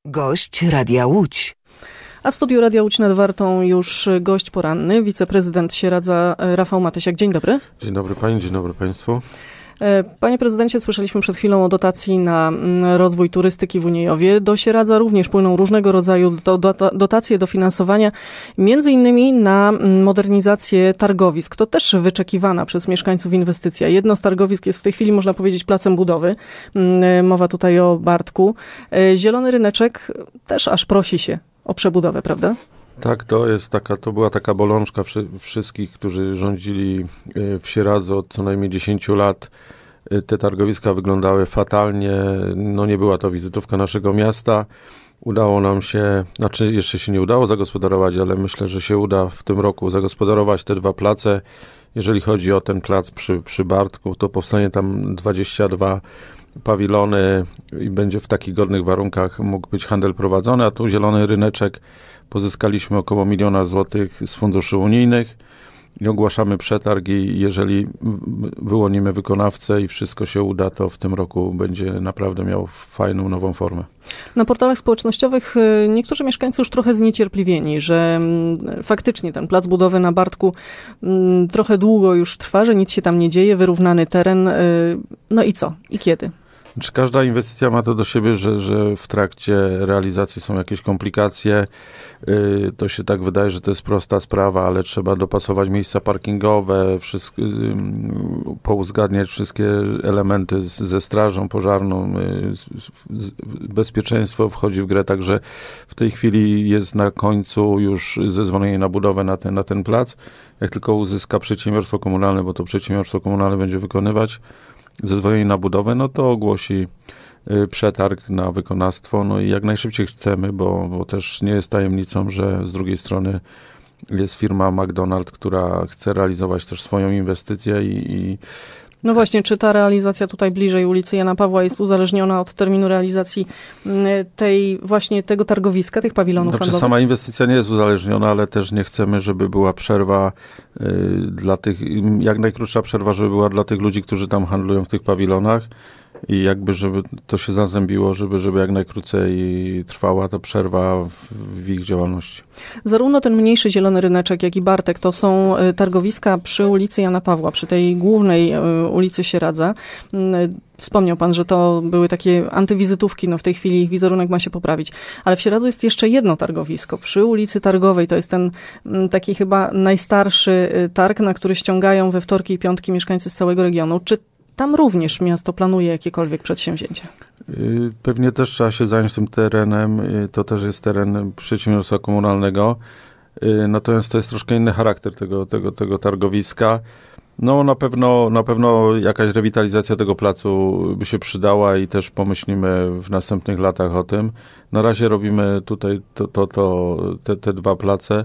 Gość Radia Łódź. A w studiu Radia Łódź nad Wartą już gość poranny, wiceprezydent Sieradza Rafał Matysiak. Dzień dobry. Dzień dobry pani, dzień dobry państwu. Panie prezydencie, słyszeliśmy przed chwilą o dotacji na rozwój turystyki w Uniejowie. Do Sieradza również płyną różnego rodzaju dotacje, dofinansowania, między innymi na modernizację targowisk. To też wyczekiwana przez mieszkańców inwestycja. Jedno z targowisk jest w tej chwili, można powiedzieć, placem budowy. Mowa tutaj o Bartku. Zielony Ryneczek też aż prosi się o przebudowę, prawda? Tak, to była taka bolączka wszystkich, którzy rządzili w Sieradzu od co najmniej 10 lat. Te targowiska wyglądały fatalnie, nie była to wizytówka naszego miasta. Udało nam się, jeszcze się nie udało zagospodarować, ale myślę, że się uda w tym roku zagospodarować te dwa place. Jeżeli chodzi o ten plac przy Bartku, to powstanie tam 22 pawilony i będzie w takich godnych warunkach mógł być handel prowadzony, a tu Zielony Ryneczek pozyskaliśmy około 1 000 000 złotych z funduszy unijnych i ogłaszamy przetarg i jeżeli wyłonimy wykonawcę i wszystko się uda, to w tym roku będzie naprawdę miał fajną, nową formę. Na portalach społecznościowych niektórzy mieszkańcy już trochę zniecierpliwieni, że faktycznie ten plac budowy na Bartku trochę długo już trwa, że nic się tam nie dzieje, wyrównany teren. No i co? I kiedy? Każda inwestycja ma to do siebie, że w trakcie realizacji są jakieś komplikacje. To się tak wydaje, że to jest prosta sprawa, ale trzeba dopasować miejsca parkingowe, pouzgadniać wszystkie elementy ze strażą pożarną. Bezpieczeństwo wchodzi w grę, także w tej chwili jest na końcu już zezwolenie na budowę na ten plac. Jak tylko uzyska przedsiębiorstwo komunalne, bo to przedsiębiorstwo komunalne będzie wykonywać zezwolenie na budowę, to ogłosi przetarg na wykonawstwo. I jak najszybciej chcemy, bo też nie jest tajemnicą, że z drugiej strony jest firma McDonald's, która chce realizować też swoją inwestycję i No właśnie, czy ta realizacja tutaj bliżej ulicy Jana Pawła jest uzależniona od terminu realizacji tego targowiska, tych pawilonów handlowych? Sama inwestycja nie jest uzależniona, ale też nie chcemy, żeby była przerwa dla tych, jak najkrótsza przerwa, żeby była dla tych ludzi, którzy tam handlują w tych pawilonach i żeby to się zazębiło, żeby jak najkrócej trwała ta przerwa w ich działalności. Zarówno ten mniejszy Zielony Ryneczek, jak i Bartek to są targowiska przy ulicy Jana Pawła, przy tej głównej ulicy Sieradza. Wspomniał pan, że to były takie antywizytówki, w tej chwili ich wizerunek ma się poprawić. Ale w Sieradzu jest jeszcze jedno targowisko przy ulicy Targowej. To jest ten taki chyba najstarszy targ, na który ściągają we wtorki i piątki mieszkańcy z całego regionu. Czy tam również miasto planuje jakiekolwiek przedsięwzięcie? Pewnie też trzeba się zająć tym terenem. To też jest teren przedsiębiorstwa komunalnego. Natomiast to jest troszkę inny charakter tego targowiska. Na pewno jakaś rewitalizacja tego placu by się przydała i też pomyślimy w następnych latach o tym. Na razie robimy tutaj te dwa place.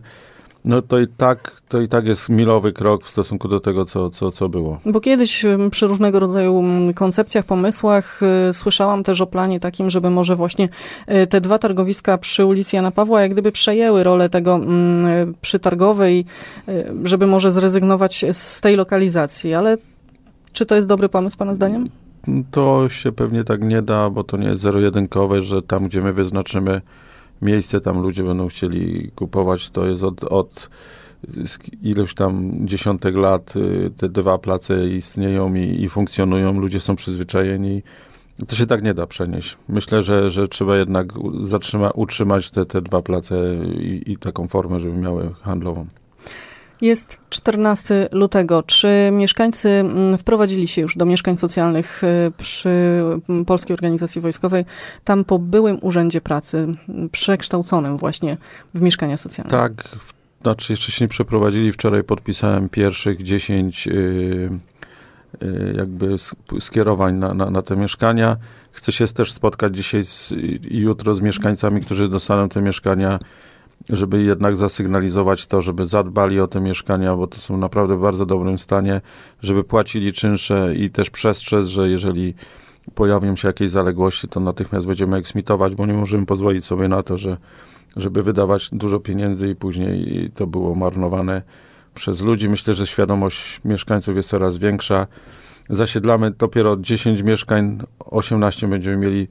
To i tak jest milowy krok w stosunku do tego, co było. Bo kiedyś przy różnego rodzaju koncepcjach, pomysłach słyszałam też o planie takim, żeby może właśnie te dwa targowiska przy ulicy Jana Pawła jak gdyby przejęły rolę tego przytargowej, żeby może zrezygnować z tej lokalizacji. Ale czy to jest dobry pomysł pana zdaniem? To się pewnie tak nie da, bo to nie jest zero-jedynkowe, że tam, gdzie my wyznaczymy miejsce, tam ludzie będą chcieli kupować. To jest od iluś tam dziesiątek lat te dwa place istnieją i funkcjonują. Ludzie są przyzwyczajeni. To się tak nie da przenieść. Myślę, że trzeba jednak utrzymać te dwa place i taką formę, żeby miały handlową. Jest 14 lutego. Czy mieszkańcy wprowadzili się już do mieszkań socjalnych przy Polskiej Organizacji Wojskowej, tam po byłym Urzędzie Pracy, przekształconym właśnie w mieszkania socjalne? Tak, jeszcze się nie przeprowadzili. Wczoraj podpisałem pierwszych 10 skierowań na te mieszkania. Chcę się też spotkać dzisiaj i jutro z mieszkańcami, którzy dostaną te mieszkania, żeby jednak zasygnalizować to, żeby zadbali o te mieszkania, bo to są naprawdę w bardzo dobrym stanie, żeby płacili czynsze i też przestrzec, że jeżeli pojawią się jakieś zaległości, to natychmiast będziemy eksmitować, bo nie możemy pozwolić sobie na to, żeby wydawać dużo pieniędzy i później to było marnowane przez ludzi. Myślę, że świadomość mieszkańców jest coraz większa. Zasiedlamy dopiero 10 mieszkań, 18 będziemy mieli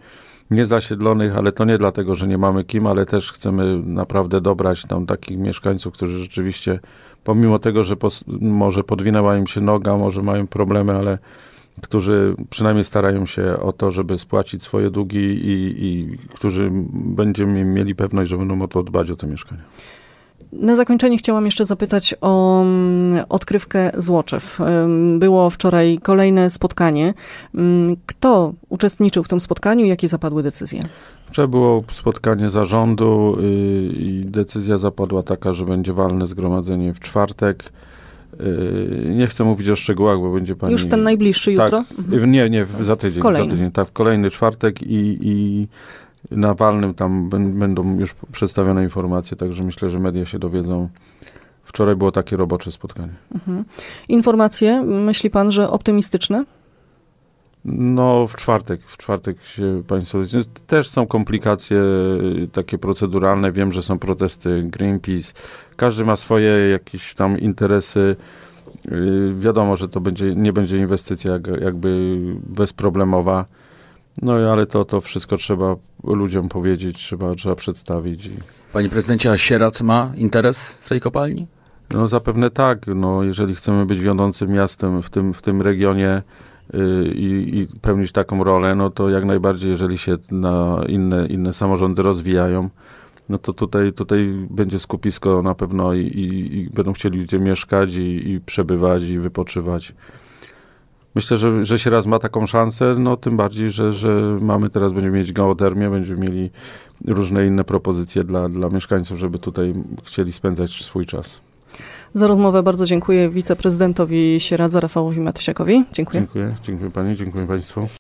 niezasiedlonych, ale to nie dlatego, że nie mamy kim, ale też chcemy naprawdę dobrać tam takich mieszkańców, którzy rzeczywiście, pomimo tego, że może podwinęła im się noga, może mają problemy, ale którzy przynajmniej starają się o to, żeby spłacić swoje długi i którzy będziemy mieli pewność, że będą o to dbać, o te mieszkania. Na zakończenie chciałam jeszcze zapytać o odkrywkę Złoczew. Było wczoraj kolejne spotkanie. Kto uczestniczył w tym spotkaniu i jakie zapadły decyzje? Wczoraj było spotkanie zarządu i decyzja zapadła taka, że będzie walne zgromadzenie w czwartek. Nie chcę mówić o szczegółach, bo będzie pani... Już w ten najbliższy jutro? Tak, nie, za tydzień. Kolejny. Za tydzień, tak, w kolejny czwartek i na walnym tam będą już przedstawione informacje, także myślę, że media się dowiedzą. Wczoraj było takie robocze spotkanie. Informacje, myśli pan, że optymistyczne? No, w czwartek się państwo... Też są komplikacje takie proceduralne. Wiem, że są protesty Greenpeace. Każdy ma swoje jakieś tam interesy. Wiadomo, że to nie będzie inwestycja jakby bezproblemowa. No, ale to wszystko trzeba ludziom powiedzieć, trzeba przedstawić. Panie prezydencie, a Sieradz ma interes w tej kopalni? No, zapewne tak. No, jeżeli chcemy być wiodącym miastem w tym regionie, i pełnić taką rolę, no to jak najbardziej, jeżeli się na inne samorządy rozwijają, no to tutaj będzie skupisko na pewno i będą chcieli ludzie mieszkać i przebywać i wypoczywać. Myślę, że się raz ma taką szansę, no tym bardziej, że będziemy mieć geotermię, będziemy mieli różne inne propozycje dla mieszkańców, żeby tutaj chcieli spędzać swój czas. Za rozmowę bardzo dziękuję wiceprezydentowi Sieradza Rafałowi Matysiakowi. Dziękuję. Dziękuję pani, dziękuję państwu.